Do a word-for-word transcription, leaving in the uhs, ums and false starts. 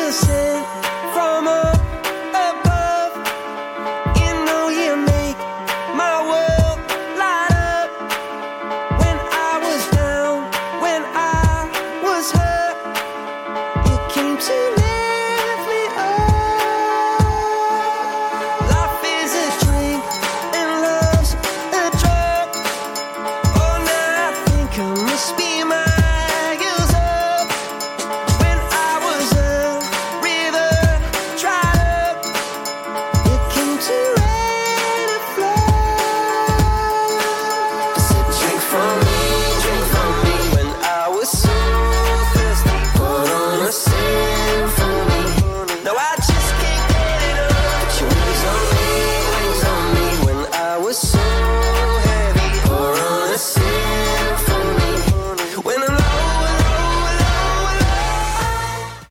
were sent from up above. You know you make my world light up. When I was down, when I was hurt, you came to me.